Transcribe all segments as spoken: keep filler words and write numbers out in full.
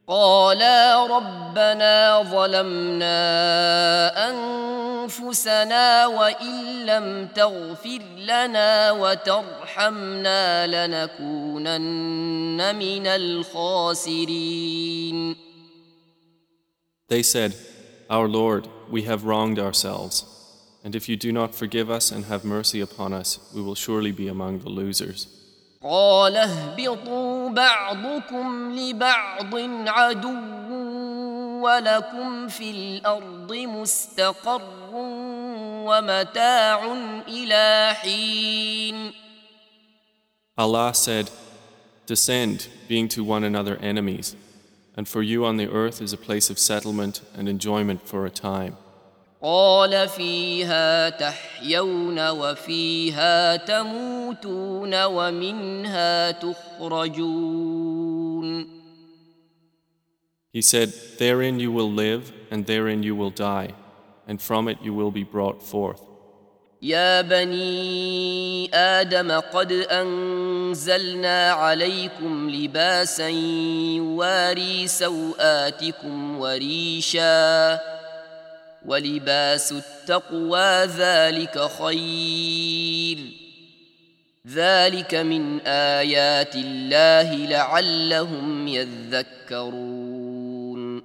قالا ربنا ظلمنا أنفسنا وإن لم تغفر لنا وترحمنا لنكونن من الخاسرين. They said, Our Lord, we have wronged ourselves, and if you do not forgive us and have mercy upon us, we will surely be among the losers. قال اهبطوا بعضكم لبعض عدو ولكم في الأرض مستقر ومتاع إلى حين. Allah said, Descend, being to one another enemies, and for you on the earth is a place of settlement and enjoyment for a time. قال فيها تحيون وفيها تموتون ومنها تخرجون. He said, Therein you will live, and therein you will die, and from it you will be brought forth. يا بني آدم قد أنزلنا عليكم لباسا يواري سوآتكم وريشا ولباس التقوى ذلك خير ذلك من آيات الله لعلهم يذكرون.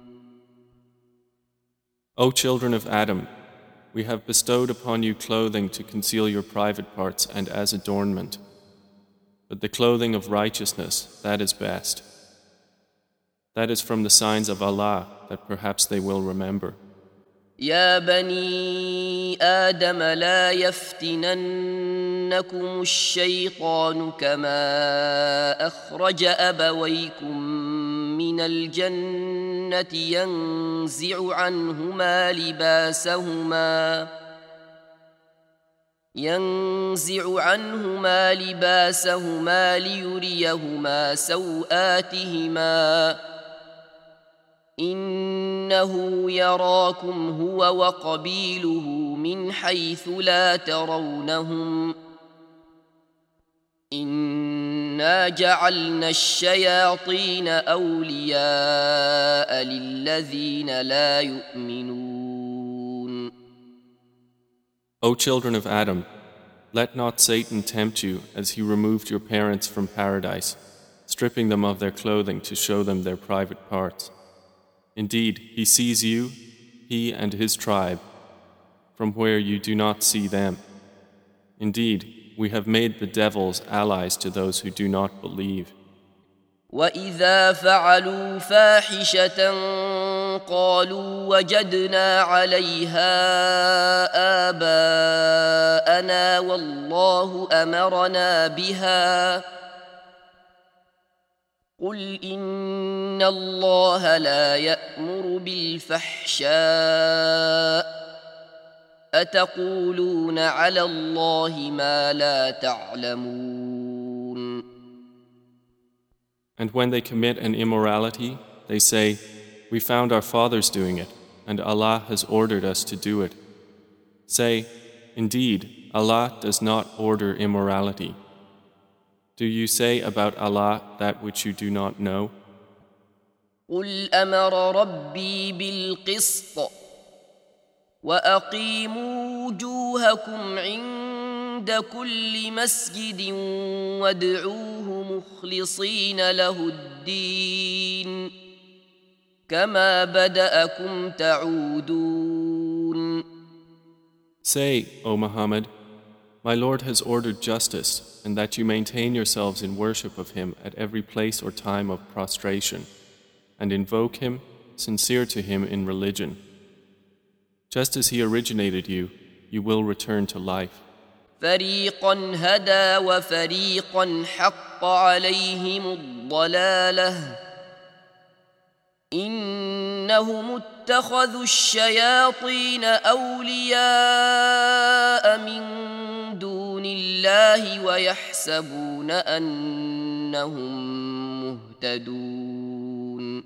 O children of Adam, we have bestowed upon you clothing to conceal your private parts and as adornment. But the clothing of righteousness, that is best. That is from the signs of Allah that perhaps they will remember. يا بني آدم لا يفتننكم الشيطان كما أخرج أبويكم من الجنة ينزع عنهما لباسهما ينزع عنهما لباسهما ليريهما سوآتهما إنه يراكم هو وقبيله من حيث لا ترونهم إنا جعلنا الشياطين أولياء للذين لا يؤمنون. O children of Adam, let not Satan tempt you as he removed your parents from paradise, stripping them of their clothing to show them their private parts. Indeed, he sees you, he and his tribe, from where you do not see them. Indeed, we have made the devils allies to those who do not believe. وَإِذَا فَعَلُوا فَاحِشَةً قَالُوا وَجَدْنَا عَلَيْهَا آبَاءَنَا وَاللَّهُ أَمَرَنَا بِهَا قل إن الله لا يأمر بالفحشاء أتقولون على الله ما لا تعلمون. And when they commit an immorality, they say, We found our fathers doing it, and Allah has ordered us to do it. Say, Indeed, Allah does not order immorality. Do you say about Allah that which you do not know? قل أمر ربي بالقسط وأقيموا وجوهكم عند كل مسجد وادعوه مخلصين له الدين كما بدأكم تعودون. Say, O Muhammad, My Lord has ordered justice, and that you maintain yourselves in worship of Him at every place or time of prostration, and invoke Him, sincere to Him in religion. Just as He originated you, you will return to life. فريقا هدى وفريقا حق عليهم الضلالة إنهم اتخذوا الشياطين أولياء من دون الله ويحسبون أنهم مهتدون.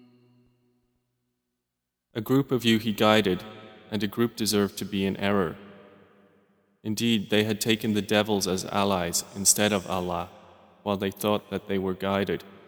A group of you He guided, and a group deserved to be in error. Indeed, they had taken the devils as allies instead of Allah, while they thought that they were guided.